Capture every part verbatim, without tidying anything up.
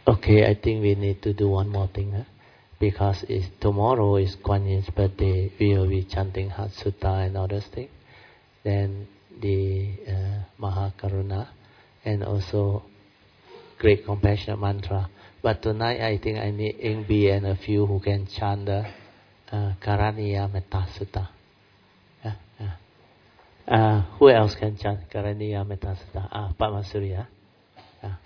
Okay, I think we need to do one more thing, huh? Because it's, tomorrow is Kuan Yin's birthday. We will be chanting Heart Sutta and other things. Then the uh, Mahakaruna and also Great Compassion Mantra. But tonight I think I need Ing B and a few who can chant the uh, Karaniya Metta Sutta. Yeah, yeah. Uh, who else can chant Karaniya Metta Sutta? Ah, Padmasuri, yeah? Yeah.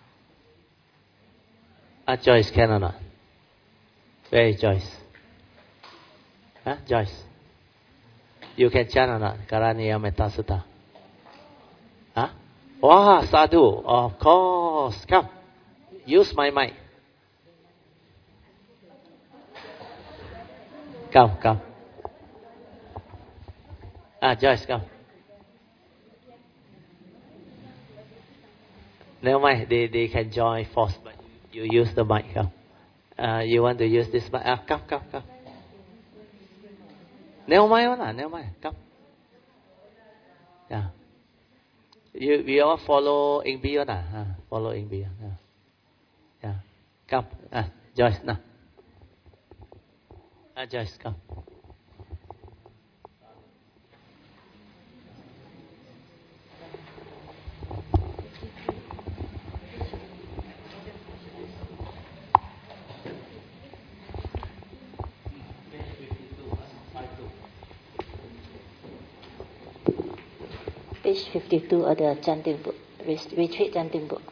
Ah, Joyce can or not? Where is Joyce? Huh? Joyce? You can chant or not? Karaniya Metta Sutta. Huh? Wow, sadhu. Of course. Come. Use my mic. Come, come. Ah, Joyce, come. Never mind. They, they can join force, but you use the mic. Come. Uh, you want to use this mic? Ah, come, come, come. Never mind, one, never mind. Come. Yeah. You, we all follow Ing B, one, uh, follow Ing B. Yeah. Yeah. Come. Ah, Joyce, now. Ah, Joyce, come. Page fifty-two of the chanting book, retreat chanting book.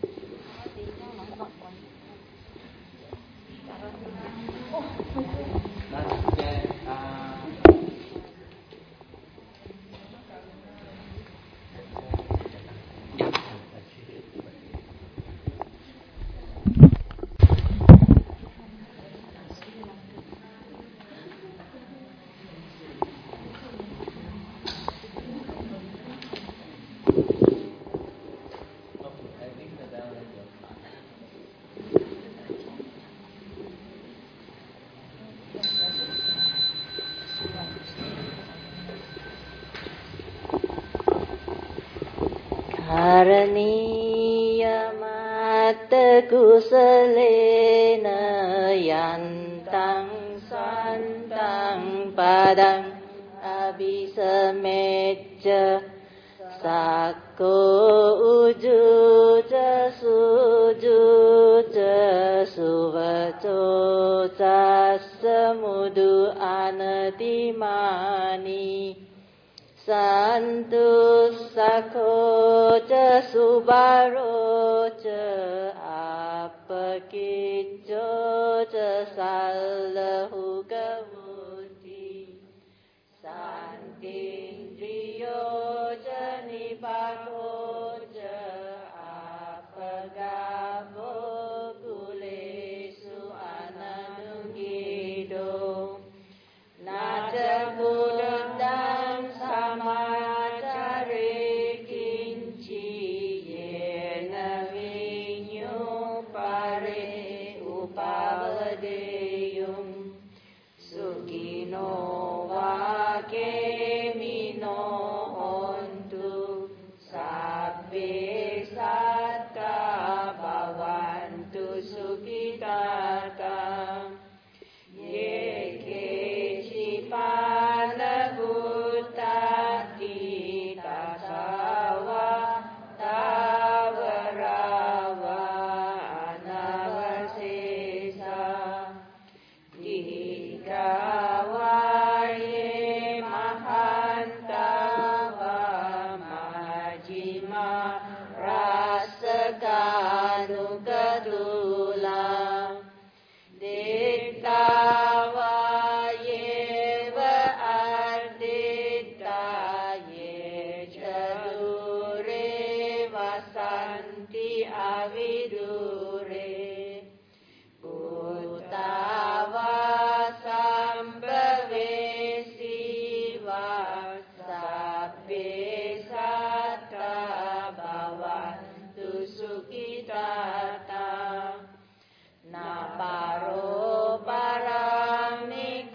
Karaniyamat kusalena yantang santang padang abhisamecca sakko ujuca sujuca suvacoca samudu anatimani Santu sakho ca subaro ca apakicco ca sallahu kavuti santindriyo ca nipako ca apagavo kulesu ananungido Nada buddham samacare kinci yena vinyu pare upavadeyum sukino vakemino hontu sabbe satta bhavantu sukitata Pana Bhutati Tasawa Tavarava Anavasesa Dikawaye Mahantava Majima Rasakanugadula Dittava avidure Bhutava sambhave siva sabbe satta bhavantu sukitata naparo parang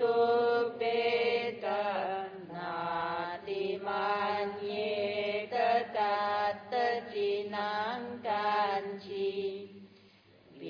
nikupeta nati manye tatat cinang kanci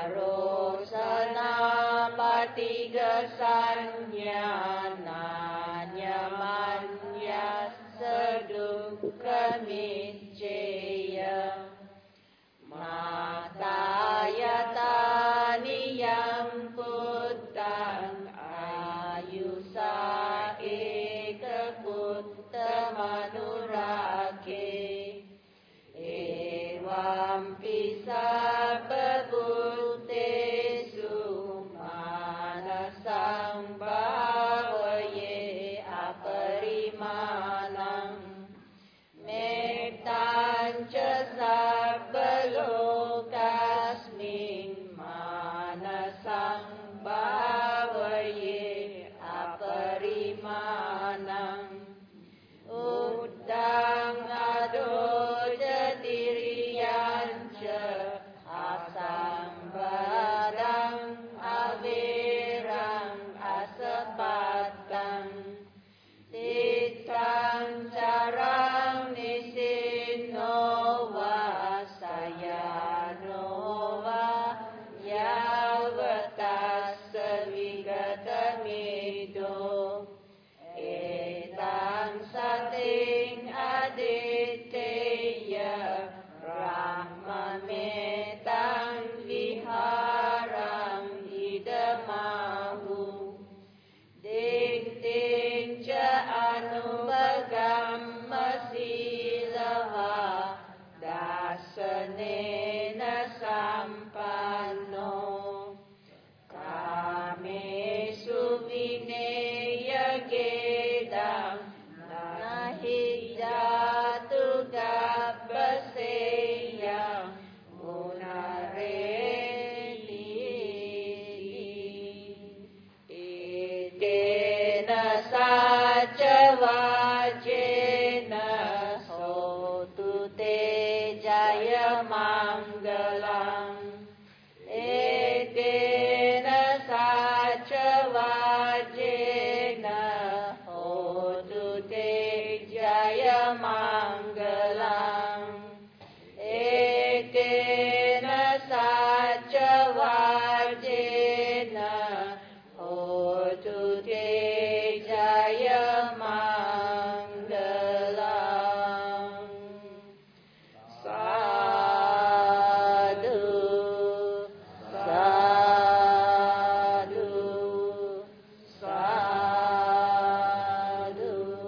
โรสนาปฏิกสัญญานาญมัญญัสสะดุขมิจเจยมาตายตานิยัมพุทธังอายุสาเอกพุทธมนุราเคเอวัมปิสัพพะพุทเตสุมานะสังภาวเยอปริมาณังเมตตัญจะสัพพะโลกัสมิงมานะสังภาวเยอปริมาณังอุตตังอโดจติริยัญจอาสัมปดังอเวรังอสปัตตังติตังจารังนิสินโนวาสยานโนวายาวตัสสะวิกตมิโตเอตังสติงอดิเตยะรัมมเมตังวิหารังอิดมาหุดิงดิงจะอนุปกัมมศีลวะดัสสเนนะสัมปันโนกาเมสุวิเนยเกดังนาหิจาตุกัปปะเสยังมุนาเรติเอเตนะสัจวาเจนะโหตุเตจายมังกลังเอเตนะสัจวาเจนะโหตุเตจายมังกลังเอเตนะสัจวาเจนะโหตุเตจายมังกลังสาธุสาธุสาธุ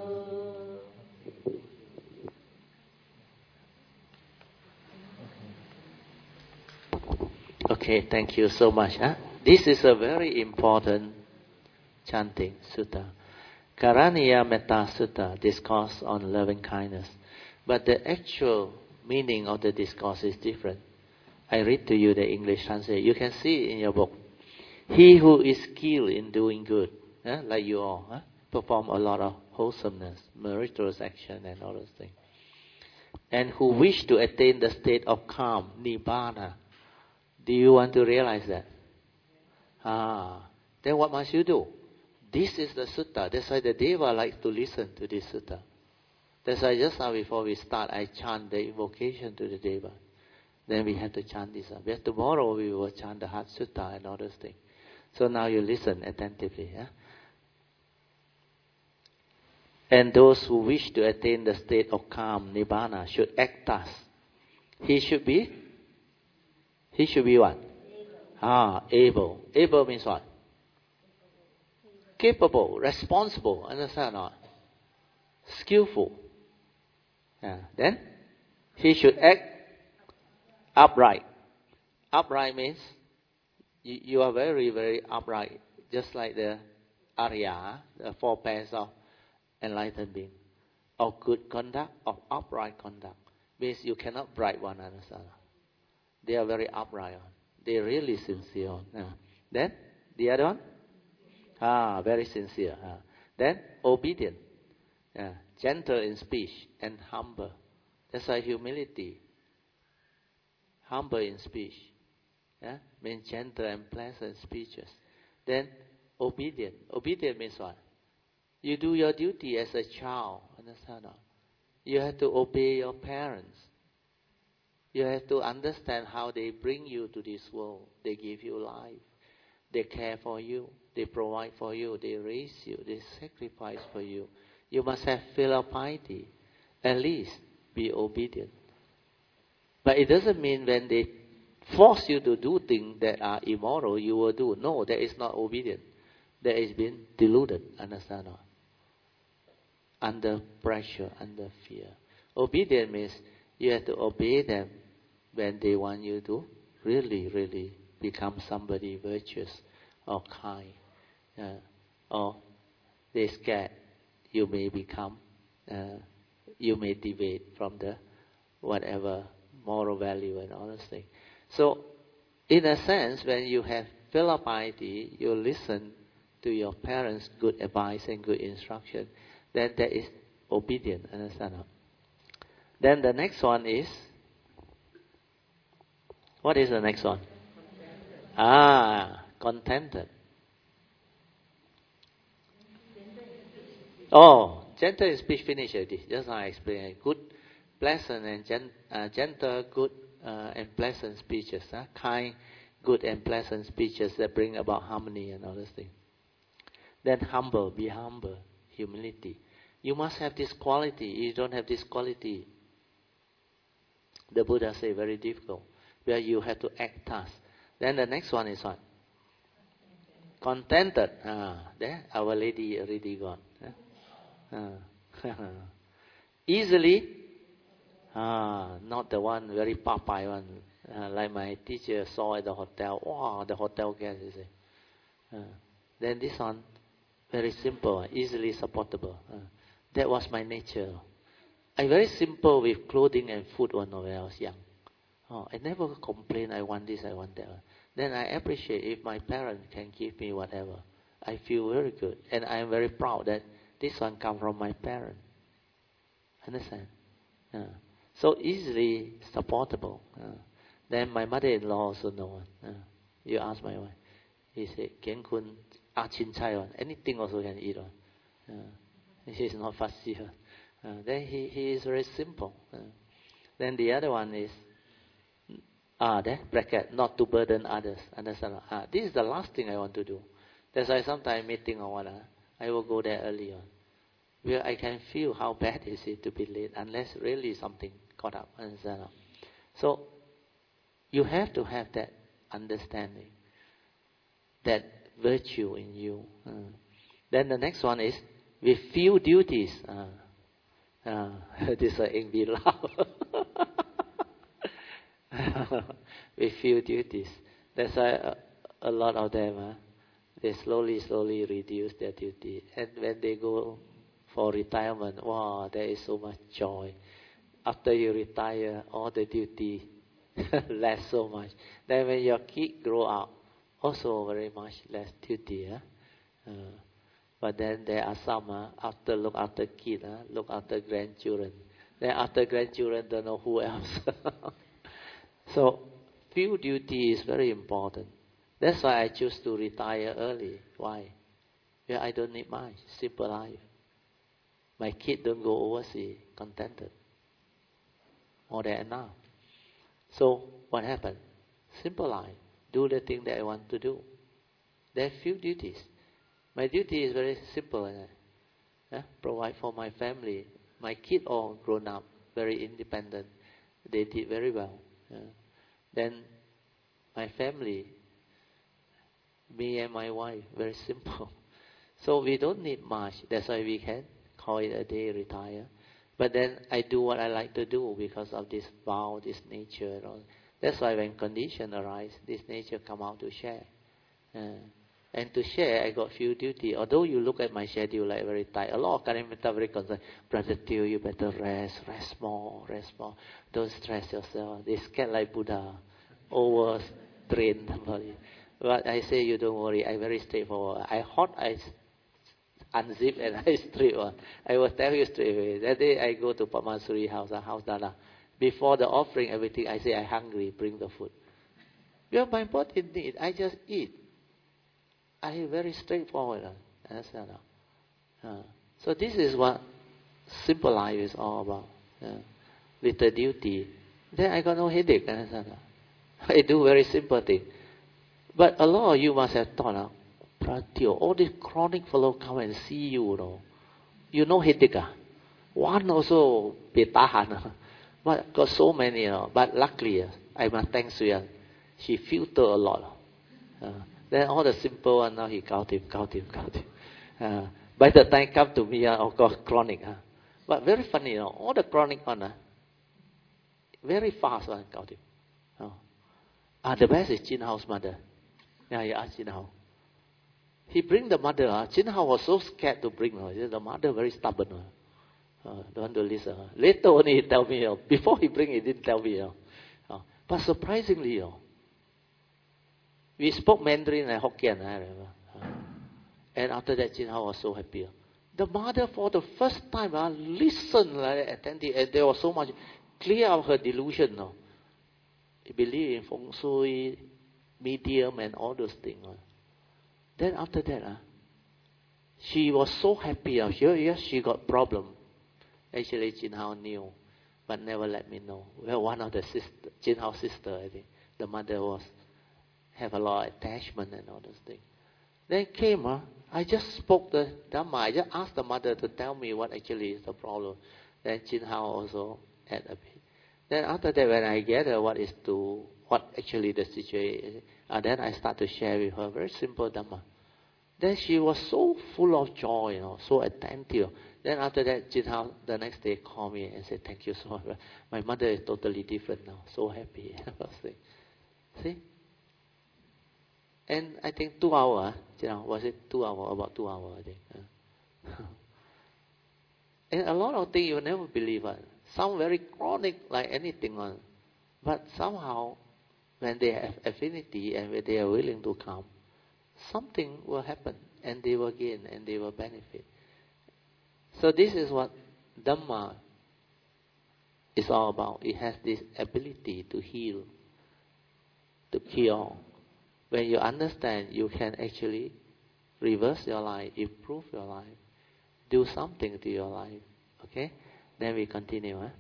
Okay, thank you so much. Huh? This is a very important chanting sutta. Karaniya Metta Sutta, discourse on loving kindness. But the actual meaning of the discourse is different. I read to you the English translation. You can see in your book. He who is skilled in doing good, huh? Like you all, huh? Perform a lot of wholesomeness, meritorious action and all those things. And who wish to attain the state of calm, nibbana. Do you want to realize that? Ah, then what must you do? This is the sutta. That's why the deva likes to listen to this sutta. That's why just now before we start, I chant the invocation to the deva. Then we have to chant this. Because tomorrow we will chant the heart sutta and all those things. So now you listen attentively. Yeah? And those who wish to attain the state of calm, nibbana, should act thus. He should be? He should be what? Able. Ah, able. Able means what? Capable, responsible, understand or not? Skillful. Yeah. Then, he should act upright. Upright means you, you are very, very upright. Just like the Arya, the four pairs of enlightened being. Of good conduct, of upright conduct. Means you cannot bribe one another. They are very upright. They are really sincere. Yeah. Then, the other one? Ah, very sincere. Ah. Then, obedient. Yeah. Gentle in speech and humble. That's why humility. Humble in speech. Yeah? Means gentle and pleasant speeches. Then, obedient. Obedient means what? You do your duty as a child. Understand? You have to obey your parents. You have to understand how they bring you to this world. They give you life. They care for you. They provide for you. They raise you. They sacrifice for you. You must have filial piety. At least be obedient. But it doesn't mean when they force you to do things that are immoral, you will do. No, that is not obedient. That is being deluded. Understand? Or? Under pressure, under fear. Obedient means you have to obey them when they want you to really, really become somebody virtuous or kind. Uh, or they scared you may become, uh, you may deviate from the whatever moral value and all those things. So, in a sense, when you have filial piety, you listen to your parents' good advice and good instruction, then that is obedient. Understand? Then the next one is, what is the next one? Ah, contented. Oh, gentle in speech, finish already. Just now I explained. Good, pleasant and gen, uh, gentle, good uh, and pleasant speeches. Huh? Kind, good and pleasant speeches that bring about harmony and all those things. Then humble, be humble, humility. You must have this quality. If you don't have this quality, the Buddha say very difficult, where you have to act thus. Then the next one is what? Contented. Ah, there, Our Lady already gone. Ah. Easily, ah, not the one very Popeye one, uh, like my teacher saw at the hotel. Wow, the hotel guest, you see. Uh, then this one, very simple, easily supportable. Uh, that was my nature. I very simple with clothing and food when I was young. Oh, I never complain, I want this, I want that. Then I appreciate if my parents can give me whatever. I feel very good. And I am very proud that this one come from my parents. Understand? Uh, so easily supportable. Uh, then my mother-in-law also know. Uh, you ask my wife. He said, Kian Kun, ah, chin chai one. Anything also can eat one. Uh, he is not fussy one. Uh, then he, he is very simple. Uh, then the other one is, ah, there, bracket, not to burden others. Understand? Ah, this is the last thing I want to do. That's why sometimes meeting or what, uh, I will go there early on. Where I can feel how bad is it to be late unless really something caught up. Understand? So, you have to have that understanding, that virtue in you. Uh, then the next one is, with few duties. Uh, uh, this is Eng Bi Lao. With few duties. That's why a, a lot of them, uh, they slowly, slowly reduce their duty. And when they go for retirement, wow, there is so much joy. After you retire, all the duty less so much. Then when your kid grow up, also very much less duty. Huh? Uh, but then there are some, uh, after look after kid, uh, look after grandchildren. Then after grandchildren, don't know who else. So, few duty is very important. That's why I choose to retire early. Why? Yeah, I don't need much. Simple life. My kid don't go overseas, contented. More than enough. So, what happened? Simple life. Do the thing that I want to do. There are few duties. My duty is very simple. Uh, provide for my family. My kids all grown up, very independent. They did very well. Uh, then my family, me and my wife, very simple. So we don't need much. That's why we can call it a day, retire. But then I do what I like to do because of this vow, this nature. And all. That's why when condition arise, this nature come out to share. Uh, and to share, I got few duty. Although you look at my schedule like very tight, a lot of Karimata very concerned. Brother Teo, you better rest, rest more, rest more. Don't stress yourself. They scared like Buddha, over strained body. But I say you don't worry. I very straightforward. I hot, I unzip and I straight one. I will tell you straight away. That day I go to Pamasuri house, a house Dana. Before the offering, everything, I say I hungry. Bring the food. Well, my body need. I just eat. I very straightforward. Understand? Uh, so this is what simple life is all about. Uh, with the duty, Then I got no headache. I do very simple thing. But a lot of you must have thought, Pratio, all these chronic fellow come and see you, you know. You know headache. Ah? One also be tahan. But got so many, you know. But luckily, I must thank Suyan. She filtered a lot. Uh, then all the simple one, now he count him, count him, count him. Uh, by the time come to me, uh, of course, chronic. Uh. But very funny, you know. All the chronic one, uh, very fast one, count him. Oh. Ah, the best is Jin Hao's mother. Yeah, you ask Jin Hao. He bring the mother. Uh, Jin Hao was so scared to bring her. Uh, the mother very stubborn. Uh, uh, don't want to listen. Uh. Later only he tell me. Uh, before he bring, he didn't tell me. Uh. Uh, but surprisingly, uh, we spoke Mandarin and Hokkien. I remember. Uh, and after that, Jin Hao was so happy. Uh. The mother, for the first time, uh, listened like attentive. And there was so much clear of her delusion. Uh. He believed in feng shui, medium, and all those things. Uh. Then after that, uh, she was so happy. Uh, she, yes, she got problem. Actually, Jin Hao knew, but never let me know. Well, one of the sister, Jin Hao's sister, I think, the mother was have a lot of attachment and all those things. Then came, uh, I just spoke the Dhamma. I just asked the mother to tell me what actually is the problem. Then Jin Hao also had a bit. Then after that, when I get her what is to what actually the situation is, uh, then I start to share with her very simple Dhamma. Then she was so full of joy, you know, so attentive. Then after that, Jin Hao the next day called me and said, "Thank you so much. My mother is totally different now. So happy." See? And I think two hours, you know, was it two hours? About two hours, I think. Uh. And a lot of things you never believe. Uh. Some very chronic, like anything. Uh. But somehow, when they have affinity and when they are willing to come, something will happen and they will gain and they will benefit. So this is what Dhamma is all about. It has this ability to heal, to cure. When you understand, you can actually reverse your life, improve your life, do something to your life. Okay? Then we continue. Huh?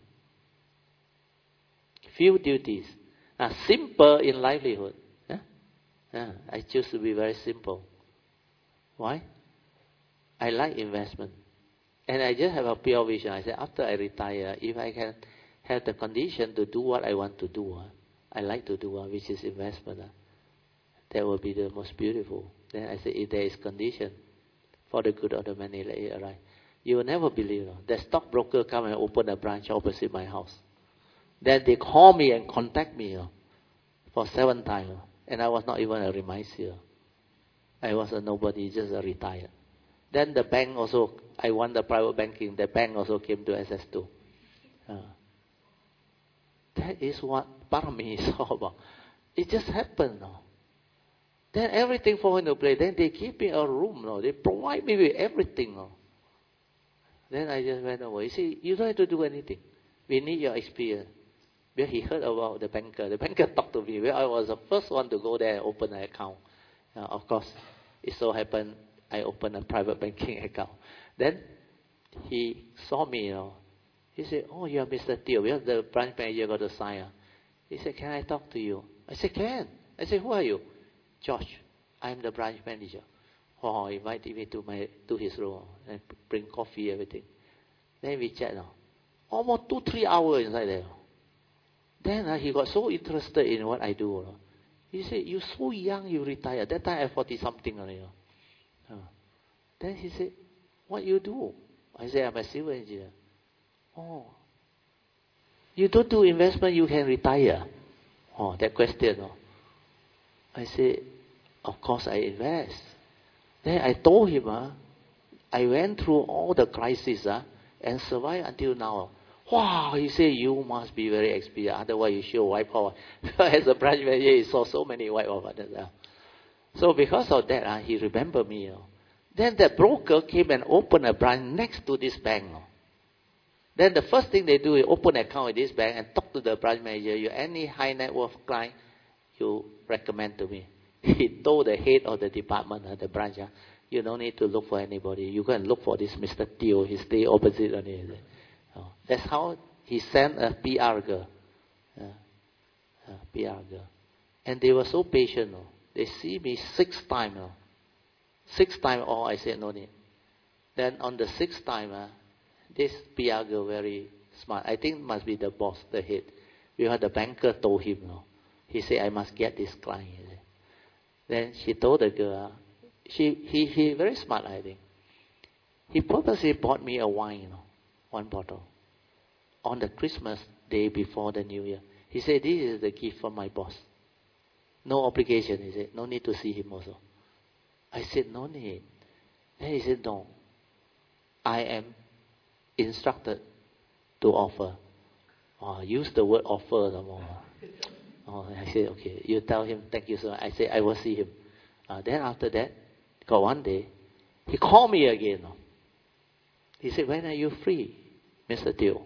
Few duties. Uh, simple in livelihood. Yeah? Yeah, I choose to be very simple. Why? I like investment. And I just have a pure vision. I said, after I retire, if I can have the condition to do what I want to do, uh, I like to do, uh, which is investment, uh, that will be the most beautiful. Then I said, if there is condition for the good of the many, let it arise. You will never believe. Uh, the stockbroker come and open a branch opposite my house. Then they call me and contact me uh, for seven times. Uh, and I was not even a remisier. I was a nobody, just a retired. Then the bank also, I won the private banking, the bank also came to S S two. Uh, that is what Parami is all about. It just happened. No? Then everything fall into place. Then they give me a room. No? They provide me with everything. No? Then I just went away. You see, you don't have to do anything. We need your experience. Because he heard about the banker. The banker talked to me. Well, I was the first one to go there and open an account. Uh, of course, it so happened I opened a private banking account. Then he saw me, you know. He said, "Oh, you are Mister Teo. Because the branch manager got to sign." Uh. He said, "Can I talk to you?" I said, "Can." I said, "Who are you?" "George, I'm the branch manager." Oh, he invited me to my to his room and bring coffee, everything. Then we chat. Uh. Almost two, three hours inside there. Then uh, he got so interested in what I do. Uh. He said, "You're so young, you retired." That time I'm forty-something already. Uh. Uh. Then he said, "What you do?" I said, "I'm a civil engineer." "Oh, you don't do investment, you can retire." Oh, that question. Oh. I said, "Of course I invest." Then I told him, uh, I went through all the crises uh, and survived until now. Wow, he said, "You must be very experienced, otherwise you should wipe out." As a branch manager, he saw so many wipe out. Uh. So because of that, uh, he remembered me. Uh. Then the broker came and opened a branch next to this bank. Uh. Then the first thing they do is open an account with this bank and talk to the branch manager. You any high net worth client, you recommend to me. He told the head of the department, uh, the branch, uh, you don't need to look for anybody. You go and look for this Mister Teo. He stay opposite on it. Oh. That's how he sent a P R girl. uh, uh, P R girl. And they were so patient. No? They see me six times. No? Six times all, I said no need. Then on the sixth time, uh, this P R girl very smart. I think must be the boss, the head. Because the banker told him, no. He said, I must get this client. Then she told the girl, she he he very smart, I think. He purposely bought me a wine, you know, one bottle, on the Christmas day before the New Year. He said, this is the gift from my boss. No obligation, he said. No need to see him also. I said, no need. Then he said, no. I am instructed to offer. Oh, use the word offer some more. Oh, I said, okay. You tell him, thank you, sir. I said, I will see him. Uh, then after that, got one day, he called me again. No? He said, when are you free, Mister Teo?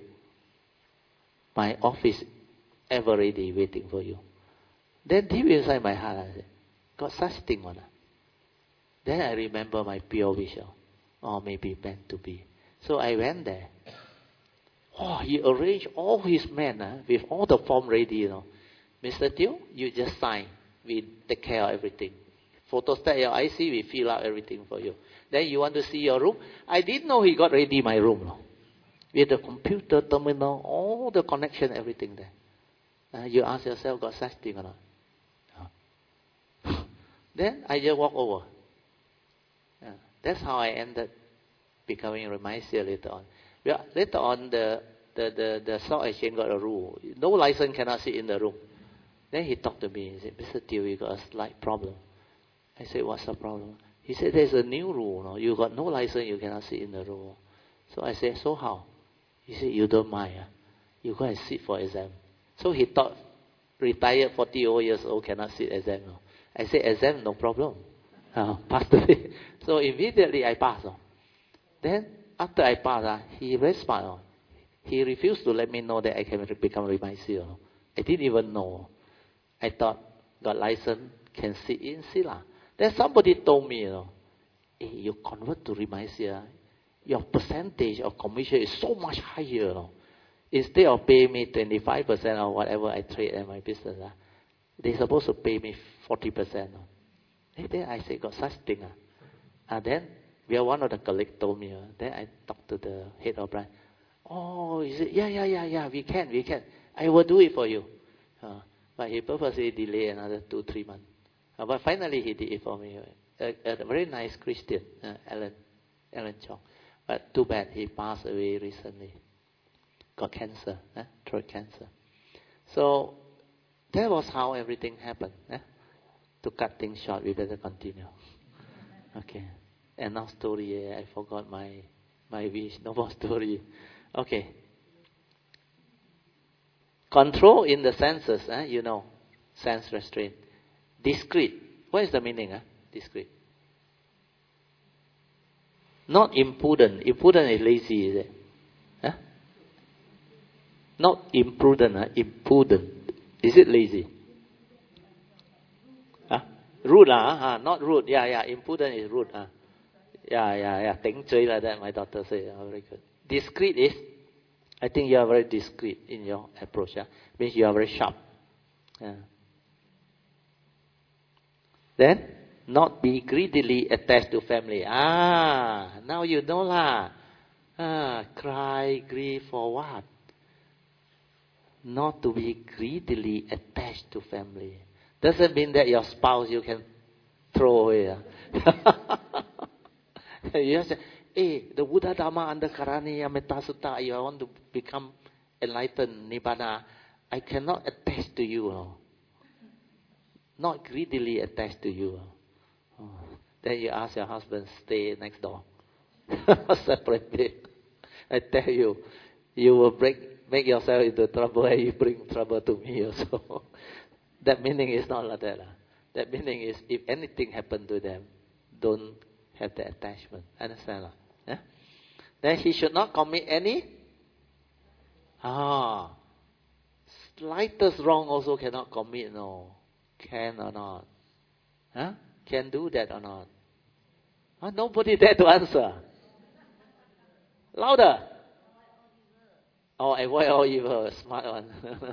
My office ever ready waiting for you. Then deep inside my heart, I said, got such thing one. Then I remember my pure wish. Or maybe meant to be. So I went there. Oh, he arranged all his men uh, with all the form ready, you know. Mister Teo, you just sign. We take care of everything. Photostat your I C, we fill out everything for you. Then you want to see your room? I didn't know he got ready my room. No. With the computer terminal, all the connection, everything there. Uh, you ask yourself, got such thing or not? No. Then I just walk over. Yeah. That's how I ended becoming a Remisier later on. Well, later on, the, the, the, the stock exchange got a rule. No license cannot sit in the room. Then he talked to me. He said, Mister Teo, you got a slight problem. I said, what's the problem? He said, there's a new rule. No? You got no license, you cannot sit in the room. So I said, so how? He said, you don't mind. Huh? You go and sit for exam. So he thought, retired forty years old cannot sit exam. No? I said, exam, no problem. Uh, passed away. So immediately I passed. Uh. Then after I passed, uh, he very smart. Uh. He refused to let me know that I can become Remisier. Uh. I didn't even know. I thought, got license, can sit in, sit lah. Then somebody told me, you know, hey, you convert to Remisier, your percentage of commission is so much higher. You know. Instead of paying me twenty-five percent or whatever I trade in my business, uh, they're supposed to pay me forty percent. Uh. Then I said, got such thing. Uh. And then, well, one of the colleagues told me, uh, then I talked to the head of branch. Oh, he said, yeah, yeah, yeah, yeah, we can, we can. I will do it for you. Uh, but he purposely delayed another two, three months. Uh, but finally he did it for me. A, a very nice Christian, uh, Alan, Alan Chong. But too bad, he passed away recently. Got cancer, eh? throat cancer. So, that was how everything happened. Eh? To cut things short, we better continue. Okay. And now story, I forgot my my wish. No more story. Okay. Control in the senses, eh? You know, sense restraint. Discreet. What is the meaning? Eh? Discreet. Not imprudent. Imprudent is lazy, is it? Huh? Not imprudent, huh? Impudent. Is it lazy? Huh? Rude, lah, huh? Not rude. Yeah, yeah. Impudent is rude. Huh? Yeah, yeah, yeah. Teng chui like that, my daughter said. Oh, very good. Discreet is, I think you are very discreet in your approach. Yeah? Means you are very sharp. Yeah. Then, not be greedily attached to family. Ah, now you know lah. Ah, cry, grieve for what? Not to be greedily attached to family. Doesn't mean that your spouse you can throw away. You say, hey, the Buddha Dharma under Karaniya Metta Sutta, you want to become enlightened, Nibbana, I cannot attach to you. No? Not greedily attached to you. Oh. Then you ask your husband, stay next door. Separate bed. I tell you, you will break, make yourself into trouble and you bring trouble to me also. That meaning is not like that. That meaning is if anything happened to them, don't have the attachment. Understand? Yeah? Then he should not commit any ah slightest wrong also cannot commit, no. Can or not? Huh? Can do that or not? Huh? Nobody there to answer. Louder. Oh, avoid all evil, smart one.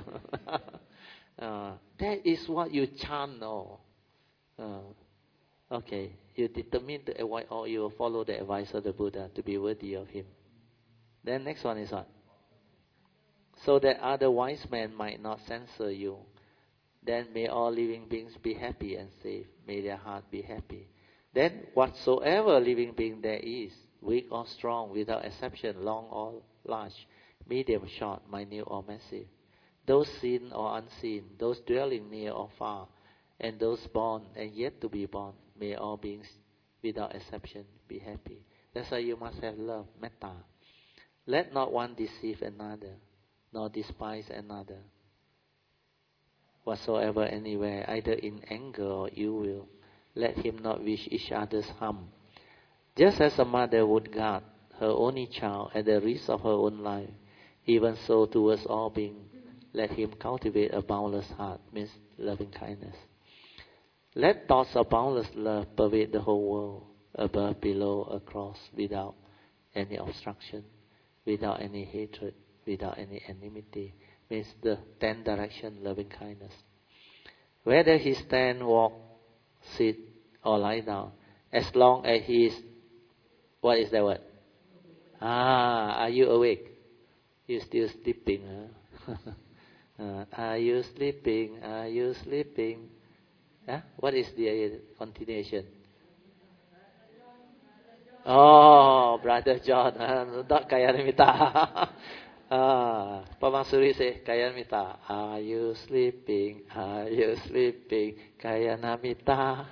uh, that is what you chant, no? Uh, okay, you determine to avoid all evil, follow the advice of the Buddha to be worthy of him. Then next one is what? So that other wise men might not censor you. Then may all living beings be happy and safe. May their heart be happy. Then whatsoever living being there is, weak or strong, without exception, long or large, medium, short, minute or massive, those seen or unseen, those dwelling near or far, and those born and yet to be born, may all beings without exception be happy. That's why you must have love, metta. Let not one deceive another, nor despise another. Whatsoever, anywhere, either in anger or ill will, let him not wish each other's harm. Just as a mother would guard her only child at the risk of her own life, even so towards all beings, let him cultivate a boundless heart, means loving kindness. Let thoughts of boundless love pervade the whole world, above, below, across, without any obstruction, without any hatred, without any enmity, means the ten direction loving kindness. Whether he stand, walk, sit, or lie down, as long as he is, what is that word? Ah, are you awake? You still sleeping? Huh? uh, are you sleeping? Are you sleeping? Huh? What is the uh, continuation? Oh, Brother John, uh, not Kayanamita. Ah, Pamansuri say, Kayanamita, are you sleeping? Are you sleeping? Kayanamita.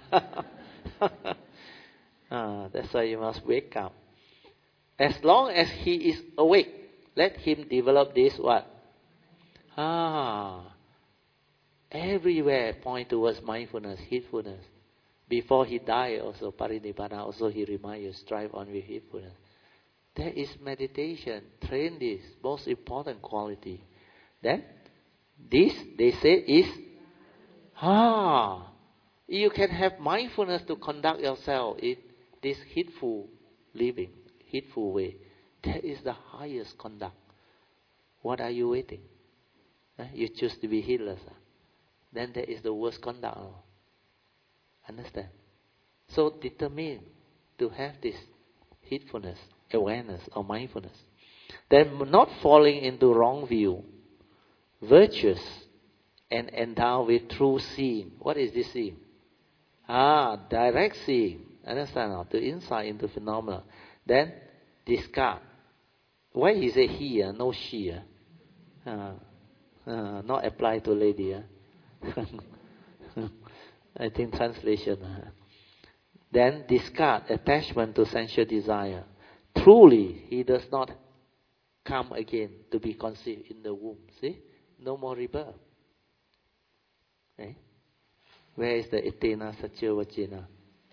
ah, that's why you must wake up. As long as he is awake, let him develop this what? Ah, everywhere point towards mindfulness, heedfulness. Before he died also, Parinibbana, also he reminds you, strive on with heedfulness. That is meditation. Train this, most important quality. Then, this, they say, is, ah, you can have mindfulness to conduct yourself in this heedful living, heedful way. That is the highest conduct. What are you waiting? Eh? You choose to be heedless. Huh? Then that is the worst conduct. Oh. Understand? So determine to have this heedfulness, awareness or mindfulness. Then not falling into wrong view, virtuous and endowed with true seeing. What is this seeing? Ah, direct seeing. Understand now? The insight into phenomena. Then discard. Why he say he, uh, no she? Uh? Uh, uh, not apply to lady. Uh? I think translation. Uh. Then discard attachment to sensual desire. Truly, he does not come again to be conceived in the womb. See? No more rebirth. Okay? Where is the etena satya vajena?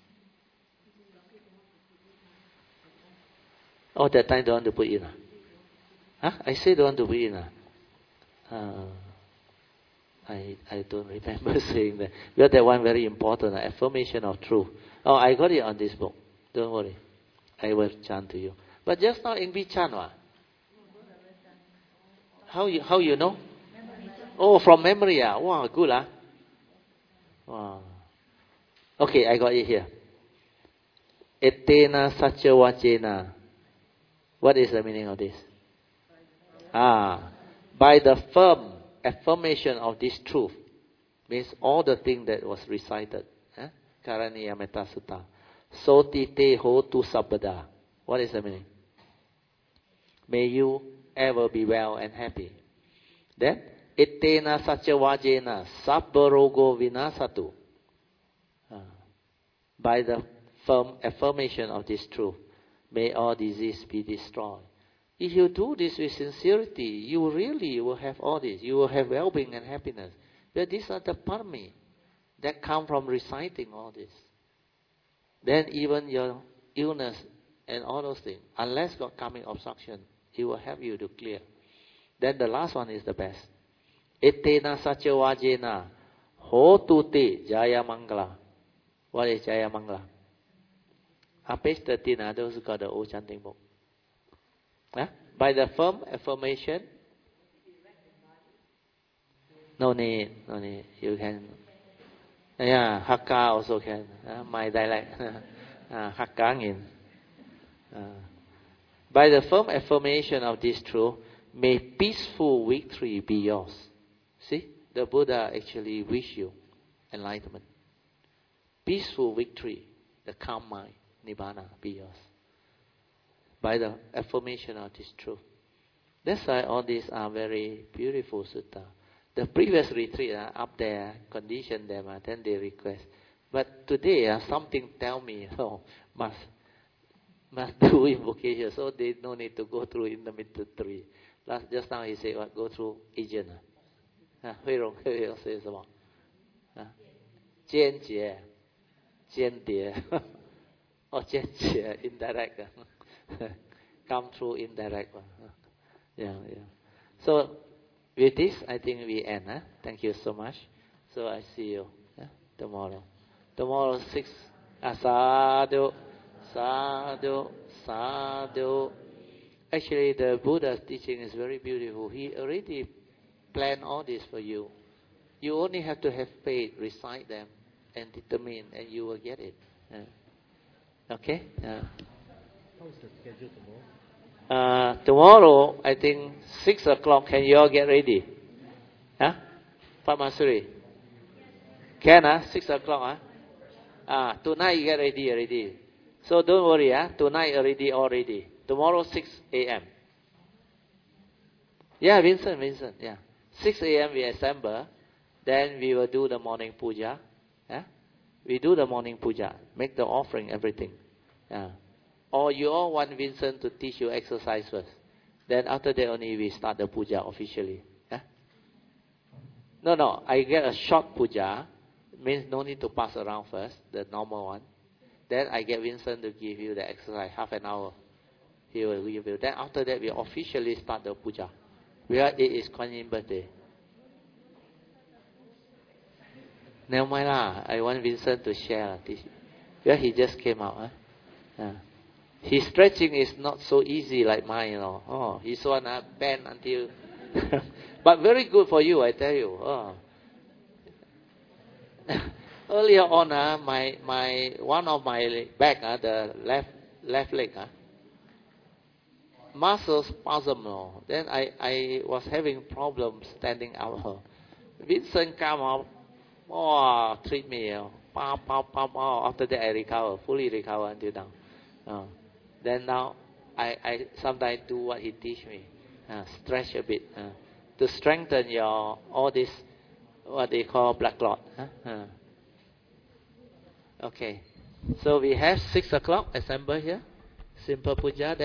Oh, that time don't want to put in. Uh. Huh? I say don't want to put in. Uh. Uh, I, I don't remember saying that. But that one very important, uh, affirmation of truth. Oh, I got it on this book. Don't worry. I will chant to you. But just now in Bichan, what? How you how you know? Oh, from memory, ah. Wow, good, ah. Wow. Okay, I got it here. Etena satya vajena. What is the meaning of this? Ah, by the firm affirmation of this truth, means all the thing that was recited. Eh? Karaniya Metta Sutta. Soti te ho tu sabbada. What is the meaning? May you ever be well and happy. Then, Etena satya vajena sabbarogo vinasatu. Ah. By the firm affirmation of this truth, may all disease be destroyed. If you do this with sincerity, you really will have all this. You will have well-being and happiness. But these are the parami that come from reciting all this. Then even your illness and all those things, unless God coming obstruction, He will help you to clear. Then the last one is the best. Etena satya vajena hotu te jaya mangala. What is jaya mangala? On page thirteen, uh, those who got the old chanting book. Huh? By the firm affirmation No need, no need. You can, yeah, Hakka also can. Uh, my dialect, uh, Hakka Ngin. Uh, by the firm affirmation of this truth, may peaceful victory be yours. See, the Buddha actually wish you enlightenment. Peaceful victory, the calm mind, Nibbana, be yours. By the affirmation of this truth. That's why all these are very beautiful sutta. The previous retreat uh, up there, condition them, uh, then they request. But today, uh, something tell me, oh, must must do invocation, so they no need to go through intermittent three. Last, just now he said, what, go through agent. Uh, Hui Rong, Hui Rong says what? Jian Jie, Jian Die, or Jian Jie, indirect. Uh, come through indirect one. Uh, yeah, yeah. So, with this, I think we end. Huh? Thank you so much. So I see you huh? tomorrow. Tomorrow six. Ah, sadhu, sadhu, sadhu. Actually, the Buddha's teaching is very beautiful. He already planned all this for you. You only have to have faith, recite them, and determine, and you will get it. Uh, okay? Uh, How is the schedule tomorrow? Uh, tomorrow, I think six o'clock. Can you all get ready? Huh? Pamasuri. Can ah? Six o'clock ah? Ah, tonight you get ready already. So don't worry ah. Tonight already all ready. Tomorrow six a m. Yeah, Vincent, Vincent. Yeah, six a m we assemble. Then we will do the morning puja. Yeah, we do the morning puja. Make the offering, everything. Yeah. Or you all want Vincent to teach you exercise first. Then after that only we start the puja officially. Yeah? No, no. I get a short puja. Means no need to pass around first, the normal one. Then I get Vincent to give you the exercise, half an hour. He will give you. Then after that we officially start the puja. Because it is Kuan Yin birthday. Never mind lah. I want Vincent to share. Because he just came out. Huh? Yeah. His stretching is not so easy like mine, you know. Oh, his one uh, bend until, but very good for you, I tell you. Oh. Earlier on, uh, my my one of my back, uh, the left left leg, uh, muscles spasm. No. Then I I was having problems standing up. Vincent come up, oh, treat me, uh, pow, pow, pow, pow. After that I recover, fully recover until now. Uh. Then now, I, I sometimes do what he teach me, uh, stretch a bit, uh, to strengthen your, all this, what they call blood clot. Huh? Uh. Okay, so we have six o'clock assemble here, simple puja.